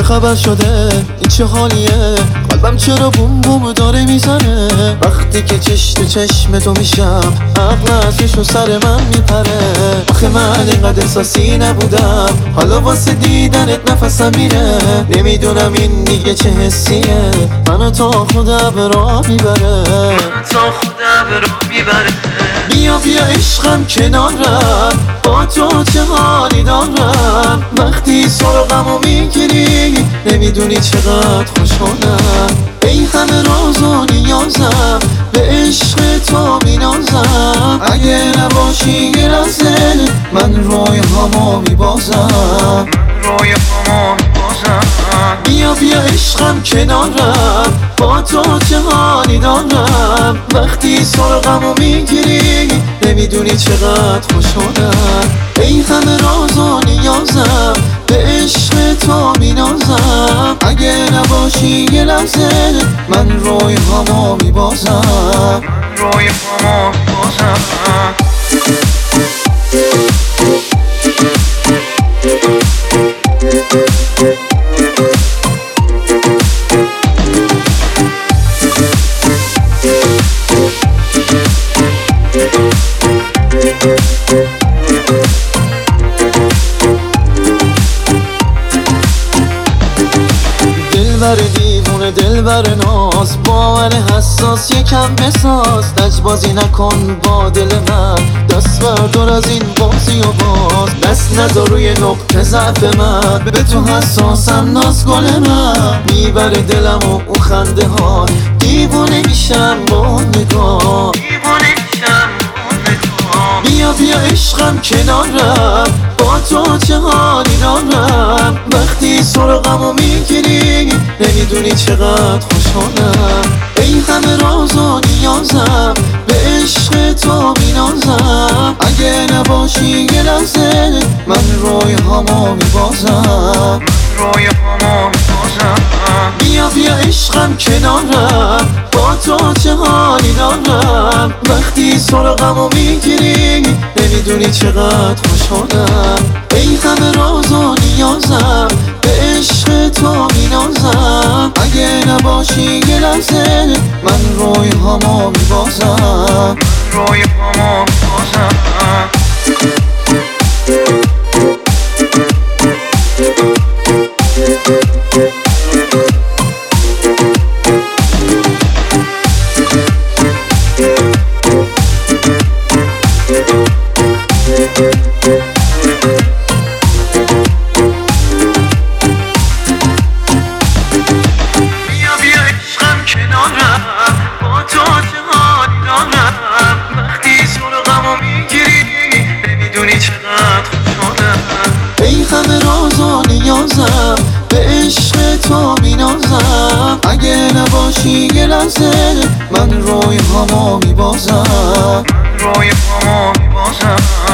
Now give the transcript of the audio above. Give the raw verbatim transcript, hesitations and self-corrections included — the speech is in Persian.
خبر شده؟ این چه حالیه؟ قلبم چرا بوم بوم داره میزنه؟ وقتی که چش تو چشم تو میشم عقل ازشو سر من میپره. آخه من اینقدر احساسی نبودم، حالا واسه دیدنت نفسم میره. نمیدونم این دیگه چه حسیه، منو تا خدا به راه میبره. تا خدا به راه میبره. بیا بیا عشقم کنارم، با تو چه حالی دارم. وقتی سرغمو میگیری نمیدونی چقدر خوشحالم. ای همه راز و نیازم، به عشق تو مینازم. اگه نباشی یه لحظه من روی همو میبازم. روی همو میبازم. بیا بیا عشقم کنارم، با تو چه حالی دارم. وقتی سرغمو میگیری نمیدونی چقدر خوشحالم. ای همه راز و نیازم، به عشق تو مینازم. اگه نباشی یه لحظه من روی همو میبازم. روی همو میبازم. دلبر دیوونه دلبر ناز، باور حساس یکم بساز. لجبازی نکن با دل من، دست بردار از این بازی و باز. دست نذار روی نقطه ضعف من، به تو حساسم ناز گل من. میبره دلم و اون خنده ها، دیوونه میشم با اون نگاه. دیوانه میشم با نگاه. بیا بیا عشقم کنارم، با تو چه حالی دارم. وقتی سرغمو میگیری نمیدونی چقدر خوشحالم. ای همه راز و نیازم، به عشق تو مینازم. اگه نباشی یه لحظه من روی همو میبازم. روی همو میبازم. بیا بیا عشقم کنارم، با تو چه حالی دارم. وقتی سرغمو میگیری نمیدونی چقدر خوشحالم. ای همه راز و نیازم، به عشق تو مینازم. اگه نباشی یه لحظه من روی همو میبازم. روی همو میبازم. بیا بیا عشقم کنارم، با تو چه حالی دارم. وقتی سرغمو میگیری نمیدونی چقدر خوشحالم. ای همه راز و نیازم، به عشق تو مینازم. اگه نباشی یه لحظه من روی همو میبازم. روی همو میبازم.